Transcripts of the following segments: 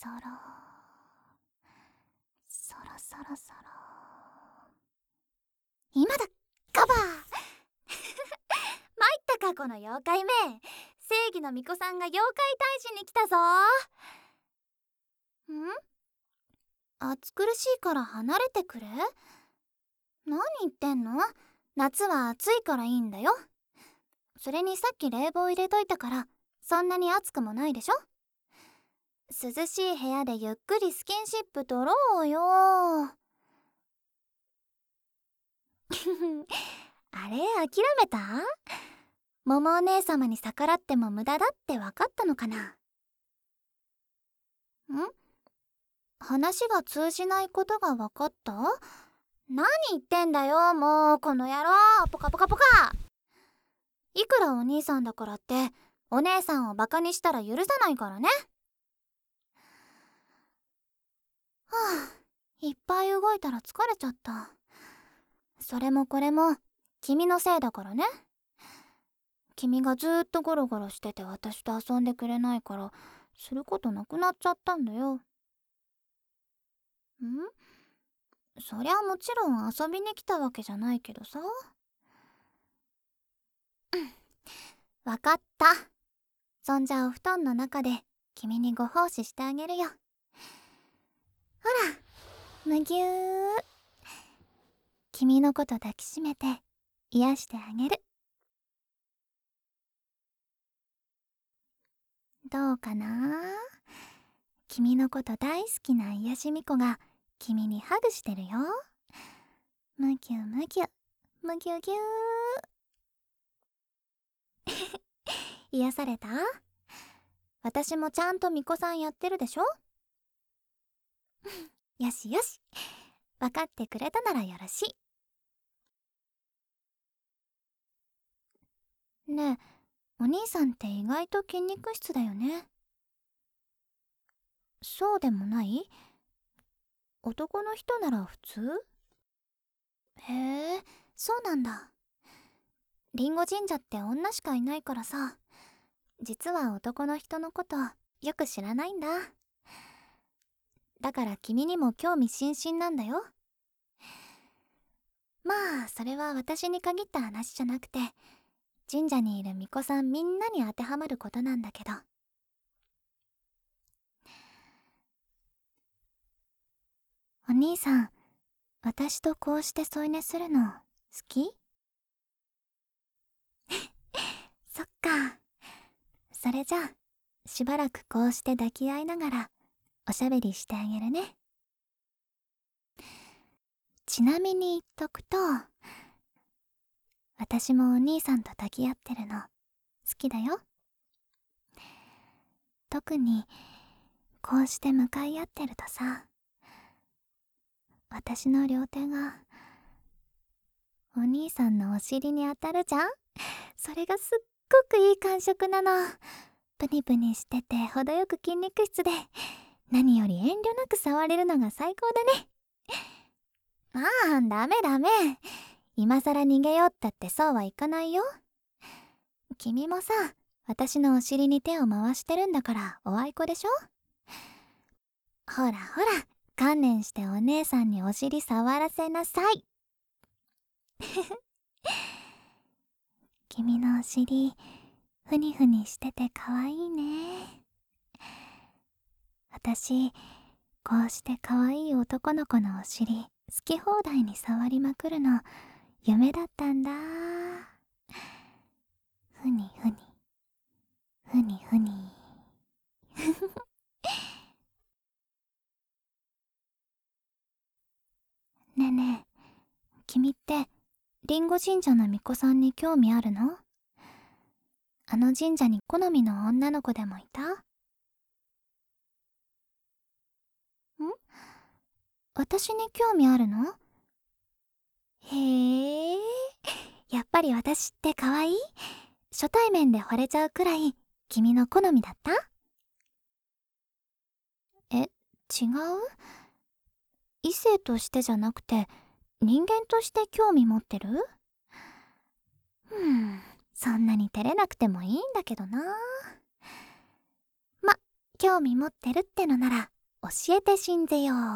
そろそろそろそろ今だカバー参ったかこの妖怪め。正義の巫女さんが妖怪退治に来たぞ。暑苦しいから離れてくれ。何言ってんの？夏は暑いからいいんだよ。それにさっき冷房入れといたからそんなに暑くもないでしょ。涼しい部屋でゆっくりスキンシップ取ろうよ。あれ諦めた？桃お姉様に逆らっても無駄だって分かったのかな。話が通じないことが分かった？何言ってんだよもうこの野郎。ポカポカポカ。いくらお兄さんだからってお姉さんをバカにしたら許さないからね。いっぱい動いたら疲れちゃった。それもこれも君のせいだからね。君がずーっとゴロゴロしてて私と遊んでくれないからすることなくなっちゃったんだよ。そりゃもちろん遊びに来たわけじゃないけどさ。わかった。そんじゃお布団の中で君にご奉仕してあげるよ。ほらむぎゅー。君のこと抱きしめて癒してあげる。どうかな？君のこと大好きな癒しみこが君にハグしてるよ。むぎゅむぎゅむぎゅぎゅー。癒された？私もちゃんとみこさんやってるでしょ。よしよし、分かってくれたならよろしい。ねえ、お兄さんって意外と筋肉質だよね。そうでもない？男の人なら普通？へえ、そうなんだ。リンゴ神社って女しかいないからさ、実は男の人のことよく知らないんだ。だから君にも興味津々なんだよ。まあそれは私に限った話じゃなくて神社にいる巫女さんみんなに当てはまることなんだけど。お兄さん、私とこうして添い寝するの好き？そっか。それじゃあしばらくこうして抱き合いながらおしゃべりしてあげるね。ちなみに言っとくと、私もお兄さんと抱き合ってるの好きだよ。特にこうして向かい合ってるとさ、私の両手がお兄さんのお尻に当たるじゃん。それがすっごくいい感触なの。プニプニしてて程よく筋肉質で、何より遠慮なく触れるのが最高だね。ああ、ダメダメ。今さら逃げようったってそうはいかないよ。君もさ、私のお尻に手を回してるんだからおあいこでしょ。ほらほら、観念してお姉さんにお尻触らせなさい。君のお尻ふにふにしててかわいいね。私こうしてかわいい男の子のお尻好き放題に触りまくるの夢だったんだ。ふにふにふにふに。ねえねえ、君ってリンゴ神社の巫女さんに興味あるの？あの神社に好みの女の子でもいた？私に興味あるの？へえ、やっぱり私って可愛い？初対面で惚れちゃうくらい君の好みだった？え、違う？異性としてじゃなくて人間として興味持ってる？そんなに照れなくてもいいんだけどな。ま、興味持ってるってのなら教えて信ぜよう。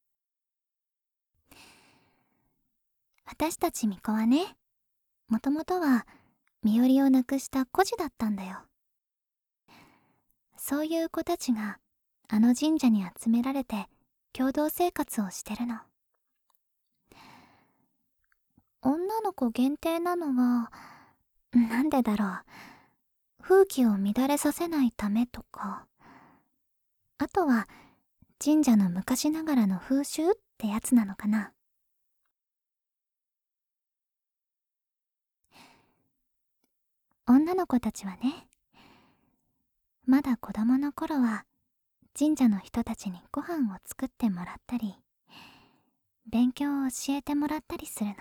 私たち巫女はね、もともとは身寄りをなくした孤児だったんだよ。そういう子たちがあの神社に集められて共同生活をしてるの。女の子限定なのはなんでだろう。風紀を乱れさせないためとか、あとは神社の昔ながらの風習ってやつなのかな。女の子たちはね、まだ子供の頃は神社の人たちにご飯を作ってもらったり、勉強を教えてもらったりするの。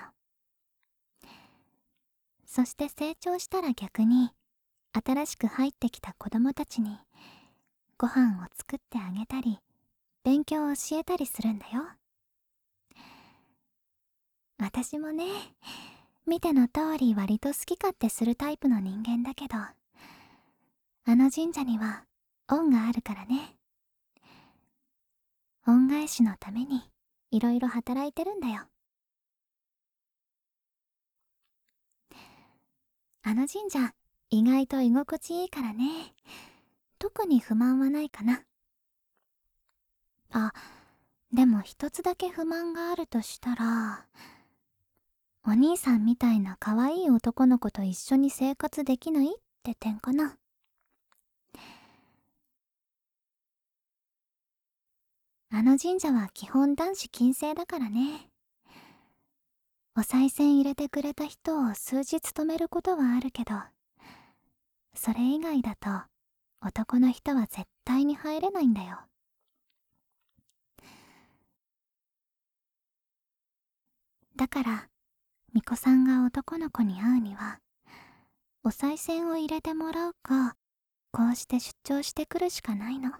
そして成長したら逆に新しく入ってきた子供たちにご飯を作ってあげたり、勉強を教えたりするんだよ。私もね、見ての通り割と好き勝手するタイプの人間だけど、あの神社には恩があるからね。恩返しのためにいろいろ働いてるんだよ。あの神社意外と居心地いいからね。特に不満はないかな。あ、でも一つだけ不満があるとしたら、お兄さんみたいな可愛い男の子と一緒に生活できないって点かな。あの神社は基本男子禁制だからね。お賽銭入れてくれた人を数日止めることはあるけど、それ以外だと男の人は絶対に入れないんだよ。だから巫女さんが男の子に会うには、お賽銭を入れてもらうか、こうして出張してくるしかないの。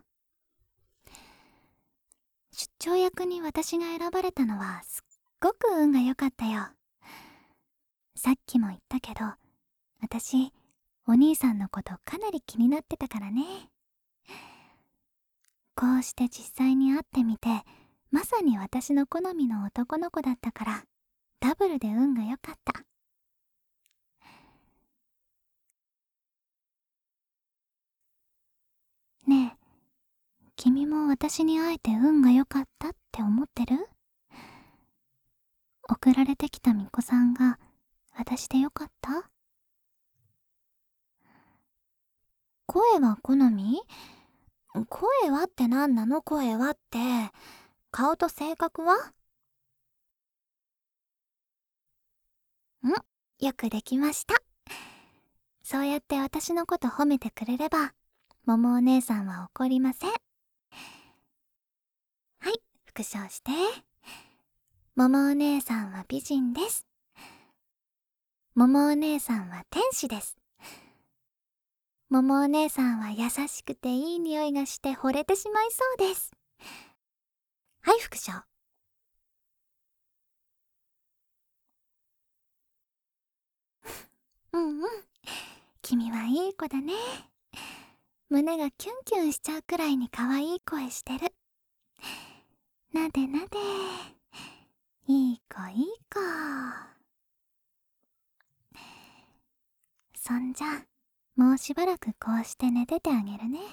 出張役に私が選ばれたのはすっごく運が良かったよ。さっきも言ったけど、私お兄さんのことかなり気になってたからね。こうして実際に会ってみて、まさに私の好みの男の子だったから、ダブルで運が良かった。ねえ、君も私に会えて運が良かったって思ってる？送られてきた巫女さんが私で良かった？声は好み？声はって何なの？声はって。顔と性格は？よくできました。そうやって私のこと褒めてくれれば、桃お姉さんは怒りません。はい、復唱して。桃お姉さんは美人です。桃お姉さんは天使です。桃お姉さんは優しくていい匂いがして惚れてしまいそうです。はい、復唱。うんうん、君はいい子だね。胸がキュンキュンしちゃうくらいに可愛い声してる。なでなで。いい子いい子。そんじゃ、もうしばらくこうして寝ててあげるね。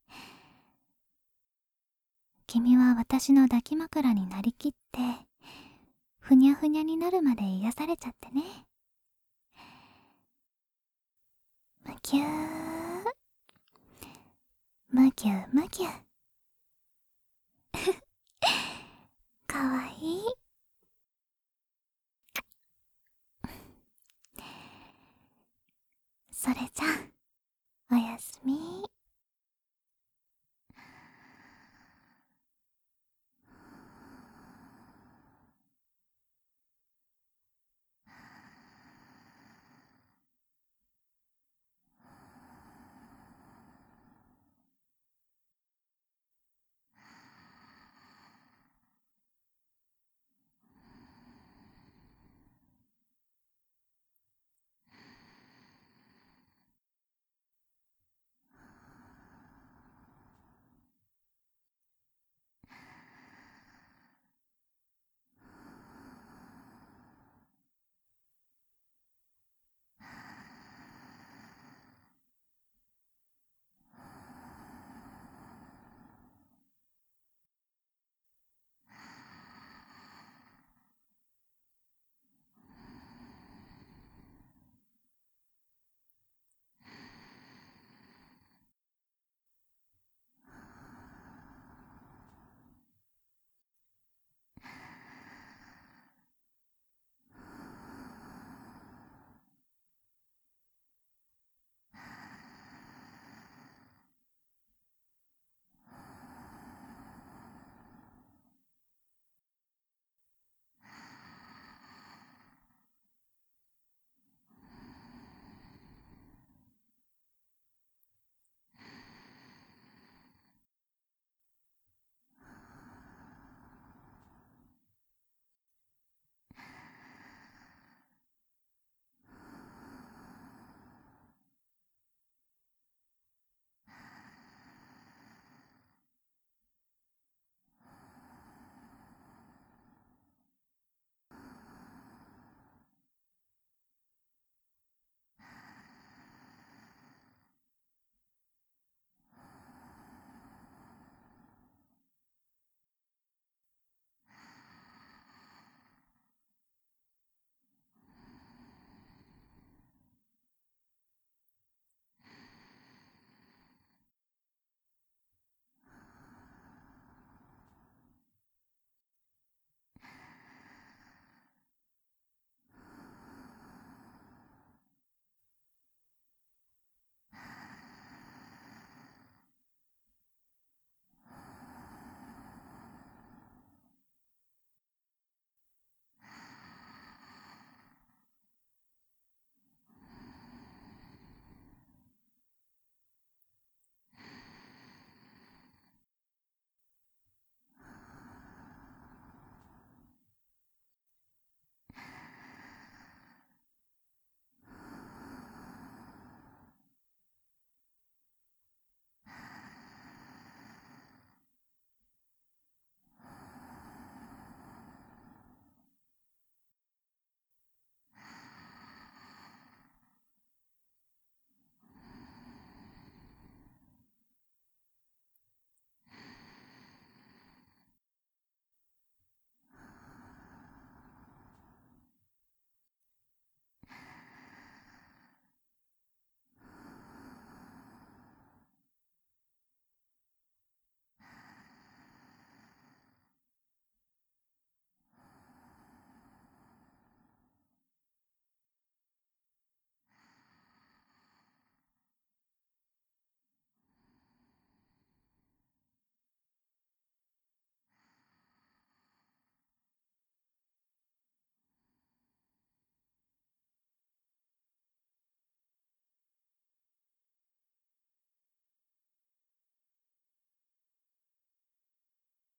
君は私の抱き枕になりきって、ふにゃふにゃになるまで癒されちゃってね。むきゅー、むきゅむきゅ。かわいい。それじゃあ、おやすみ。